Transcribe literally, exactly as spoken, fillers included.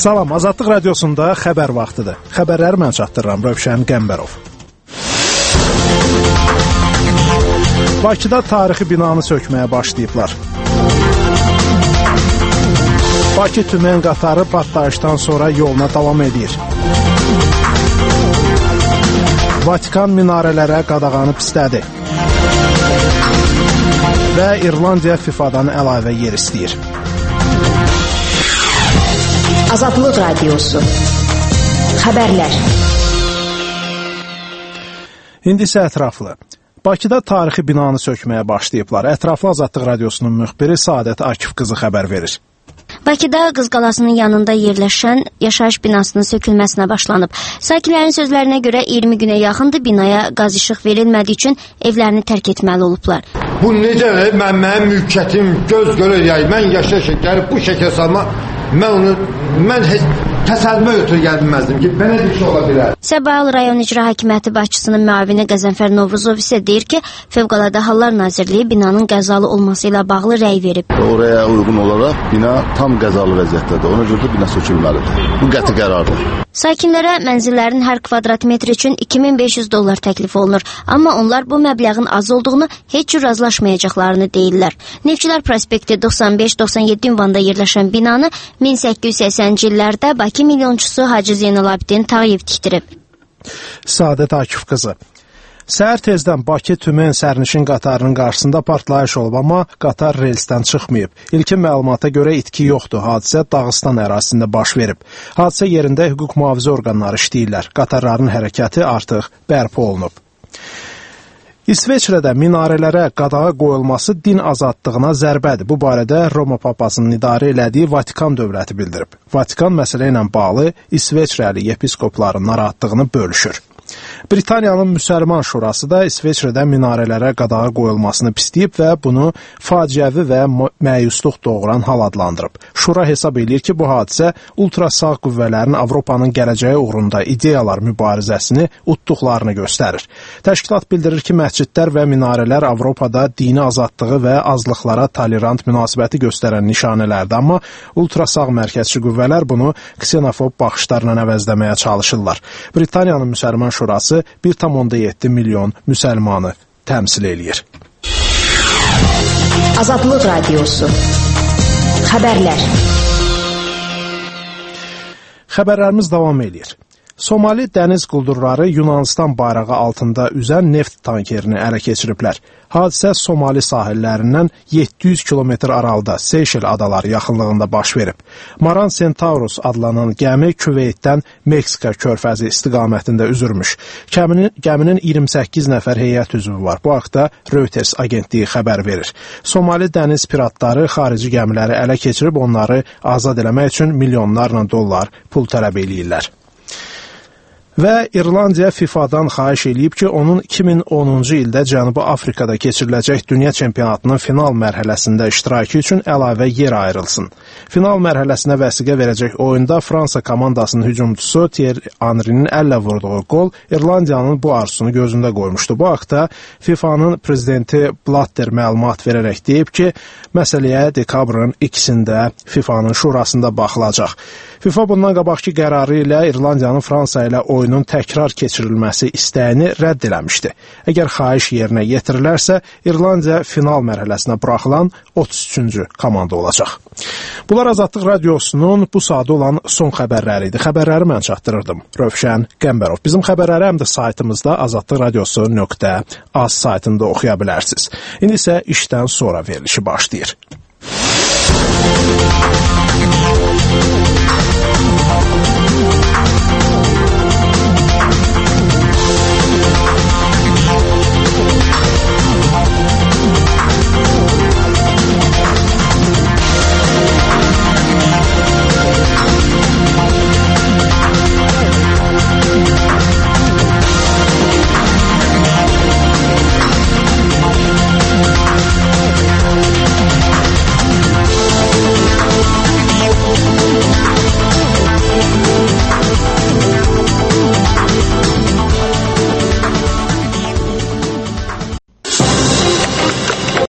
Salam, Azadlıq Radiosunda xəbər vaxtıdır. Xəbərləri mən çatdırıram, Rövşən Qəmbərov. Bakıda tarixi binanı sökməyə başlayıblar. Bakı-Tümen qatarı partlayışdan sonra yoluna davam edir. Vatikan minarələrə qadağanı pislədi. Və İrlandiya FİFAdan əlavə yer istəyir. Azadlıq Radiosu. Xəbərlər. İndi isə ətraflı. Bakıda tarixi binanı sökməyə başlayıblar. Ətraflı Azadlıq Radiosunun müxbiri Səadət Akif qızı xəbər verir. Bakıda Qız Qalasının yanında yerləşən yaşayış binasının sökülməsinə başlanıb. Sakinlərin sözlərinə görə iyirmi günə yaxındır binaya qaz işıq verilmədiyi üçün evlərini tərk etməli olublar. Bu necə? Mən, mənim mülkiyyətim göz görür ya. Mən yaşa-yaşa gəlib bu şəkil salma, mən onu, mən heç təsəvvürə ötürü gəlməzdim ki, belə bir şey ola bilər. Səbail rayon icra hakimiyyəti başçısının müavini Qəzənfər Novruzov isə deyir ki, Fövqəladə Hallar Nazirliyi binanın qəzalı olması ilə bağlı rəy verib. Oraya uyğun olaraq bina tam qəzalı vəziyyətdədir. Ona görə də bina sökülməlidir. Bu qəti qərardır. Sakinlərə mənzillərin hər kvadrat metr üçün iki min beş yüz dollar təklif olunur. Amma onlar bu məbləğin az olduğunu heç cür razılaşmayacaqlarını deyirlər. Neftçilər prospekti doxsan beş doxsan yeddi ünvanda yerləşən binanı min səkkiz yüz səksənci illərdə Bakı milyonçusu Hacı Zeynalabdin Tağıyev tikdirib. Səadət Akif qızı. Səhər tezdən Bakı-Tümen sərnişin qatarının qarşısında partlayış olub, amma qatar relsdən çıxmayıb. İlkin məlumata görə itki yoxdur. Hadisə Dağıstan ərazisində baş verib. Hadisə yerində hüquq mühafizə orqanları işləyirlər. Qatarların hərəkəti artıq bərpa olunub. İsveçrədə minarələrə qadağa qoyulması din azadlığına zərbədir. Bu barədə Roma papasının idarə elədiyi Vatikan dövləti bildirib. Vatikan məsələ ilə bağlı İsveçrəli yepiskopların narahatlığını bölüşür. Britaniyanın Müsəlman Şurası da İsveçrədə minarələrə qadağa qoyulmasını pisləyib və bunu faciəvi və məyusluq doğuran hal adlandırıb. Şura hesab edir ki, bu hadisə ultrasağ qüvvələrin Avropanın gələcəyi uğrunda ideyalar mübarizəsini utduqlarını göstərir. Təşkilat bildirir ki, məscidlər və minarələr Avropada dini azadlığı və azlıqlara tolerant münasibəti göstərən nişanələrdir, amma ultrasağ mərkəzçi qüvvələr bunu ksenofob baxışlarla əvəzləməyə çalışırlar. Britaniyanın Müsəlman Şurası bir tam onda yeddi milyon müsəlmanı təmsil eləyir. Azadlıq Radiosu. Xəbərlər. Xəbərlərimiz davam eləyir. Somali dəniz quldurları Yunanistan bayrağı altında üzən neft tankerini ələ keçiriblər. Hadisə Somali sahillərindən yeddi yüz kilometr aralıda Seyşel adaları yaxınlığında baş verib. Maran Centaurus adlanan gəmi Küveytdən Meksika körfəzi istiqamətində üzürmüş. Gəminin, gəminin iyirmi səkkiz nəfər heyət üzvü var. Bu haqda Reuters agentliyi xəbər verir. Somali dəniz piratları xarici gəmiləri ələ keçirib onları azad eləmək üçün milyonlarla dollar pul tələb eləyirlər. Və İrlandiya FİFAdan xahiş eləyib ki, onun iki min onuncu ildə Cənubi Afrikada keçiriləcək dünya çempionatının final mərhələsində iştirakı üçün əlavə yer ayrılsın. Final mərhələsinə vəsiqə verəcək oyunda Fransa komandasının hücumçusu Thierry Henry'nin əllə vurduğu qol İrlandiyanın bu arzusunu gözündə qoymuşdu. Bu haqda FİFAnın prezidenti Blatter məlumat verərək deyib ki, məsələyə dekabrın ikisində FİFAnın şurasında baxılacaq. FIFA bundan qabaqki qərarı ilə İrlandiyanın Fransa ilə oyunun təkrar keçirilməsi istəyini rədd eləmişdi. Əgər xahiş yerinə yetirilərsə, İrlandiya final mərhələsinə buraxılan otuz üçüncü komanda olacaq. Bunlar Azadlıq Radiosunun bu saatda olan son xəbərləri idi. Xəbərləri mən çatdırırdım. Rövşən Qəmbərov. Bizim xəbərləri həm də saytımızda azadlıq radiosu nöqtə az saytında oxuya bilərsiniz. İndi isə işdən sonra verilişi başlayır.